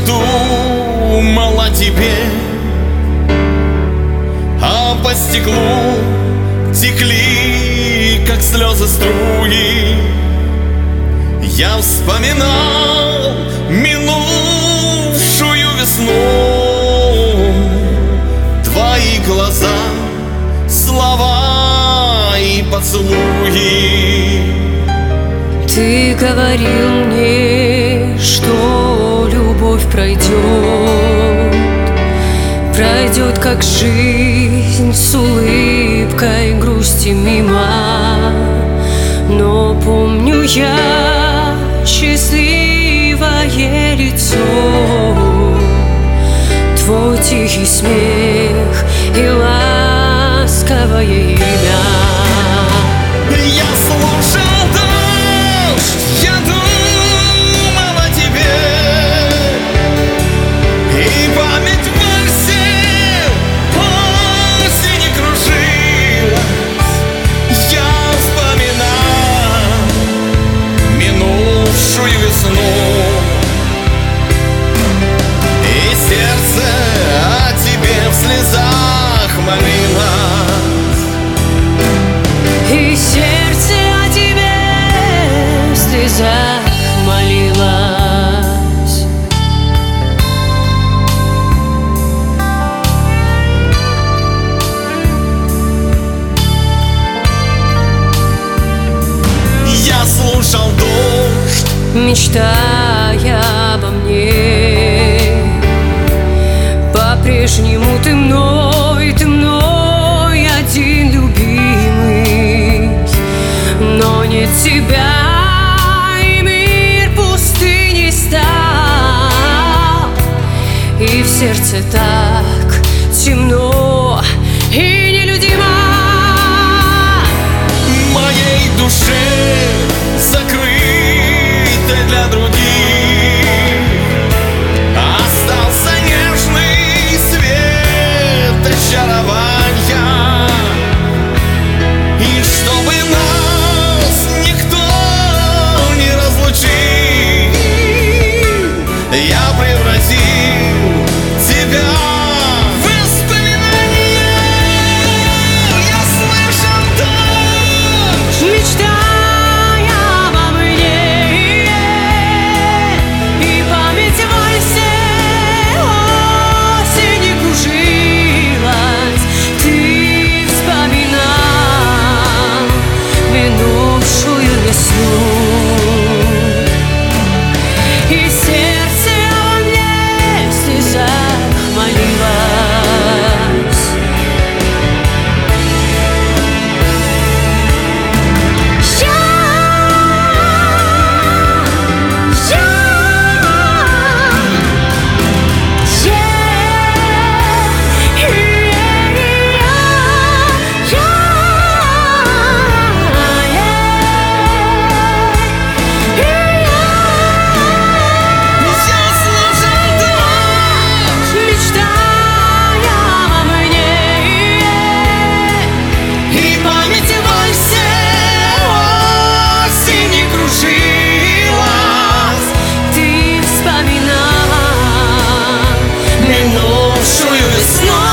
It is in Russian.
думал о тебе, а по стеклу текли, как слезы, струи. Я вспоминал минувшую весну, твои глаза, слова и поцелуи. Ты говорил мне, что любовь пройдет, как жизнь, с улыбкой грусти мимо. Но помню я счастливое лицо, твой тихий смех и ласковое имя. Я слушал дождь, я думал о тебе, и память вовсе осени кружилась. Я вспоминал минувшую весну, и сердце о тебе в слезах молилось. И сердце о тебе в слезах молилось. Я слушал дождь, мечтая обо мне. По-прежнему ты мной один любимый. Но нет тебя, и мир пустыней стал, и в сердце так темно и нелюдимо. моей душе закрытой для других, остался нежный свет очарования. И чтобы нас никто не разлучил, я превратил тебя в воспоминания. Я слышал дождь, Мечтая обо мне, и память вовсе осени кружилась. Ты вспоминал минувшую весну, и сердце обо мне в слезах молилось. минувшую весну.